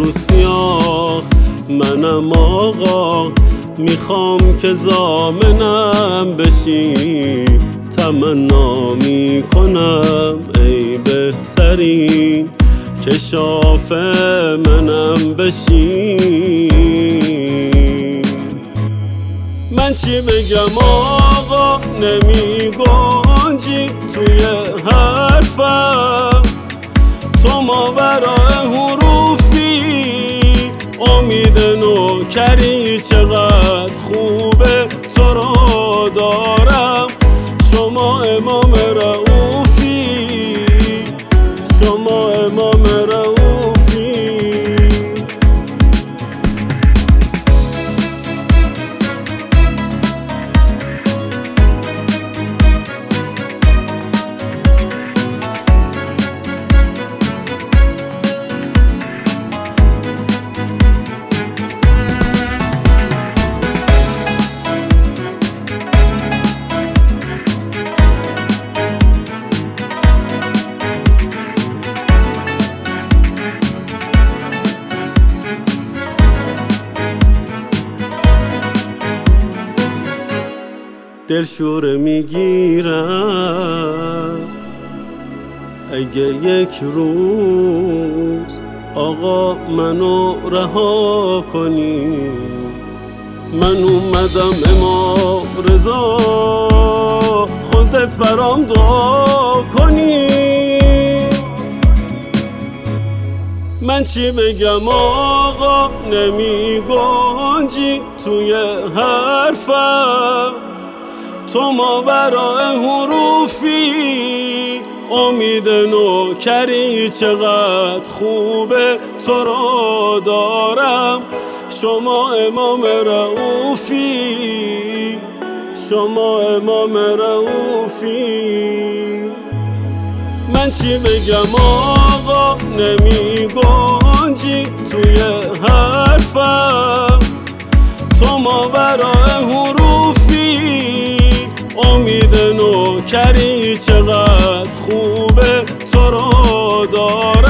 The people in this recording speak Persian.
روسیا منم آقا، میخوام که ضامنم بشی، تمنا میکنم ای بهترین کشاف منم بشی. من چی بگم آقا نمیگنجی توی حرفم، تو ماورای حروفی امید نوکری، چقدر خوبه تو رو دارم، شما امام رؤوفی، شما امام رؤوفی. دلشوره میگیرم اگه یک روز آقا منو رها کنی. من اومدم امام رضا خودت برام دعا کنی. من چی بگم آقا نمیگنجی توی حرفم، تو ماورای حروفی امید نوکری، چقدر خوبه تو رو دارم، شما امام رؤوفی، شما امام رؤوفی. من چی بگم آقا نمیگنجی توی حرفم، تو ماورای حروفی امید نوکری، چقدر خوبه تو رو دارم.